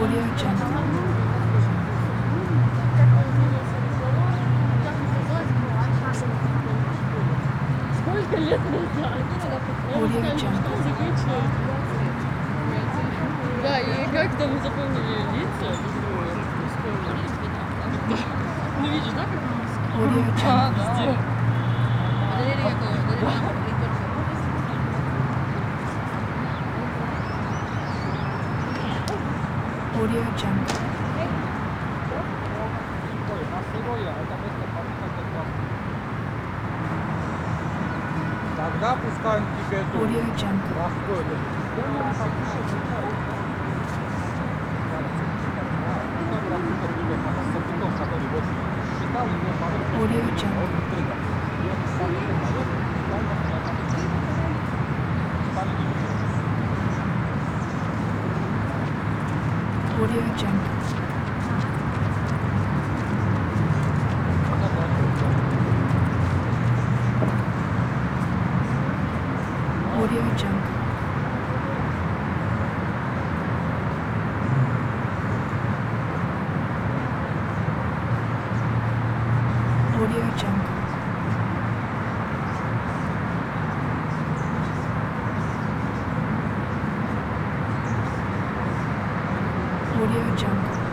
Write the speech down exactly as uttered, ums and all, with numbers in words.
Audio Jungle. Сколько лет назад? Audio Jungle. Да, и как там запомнили лица? Ну видишь, да, как мы Audio А, Jungle. да. Audio Jungle. Тогда пускай он тебе эту Audio Jungle. расходит. Audio Jungle. Audio Jungle. Audio Jungle. Audio Jungle. Audio Jungle.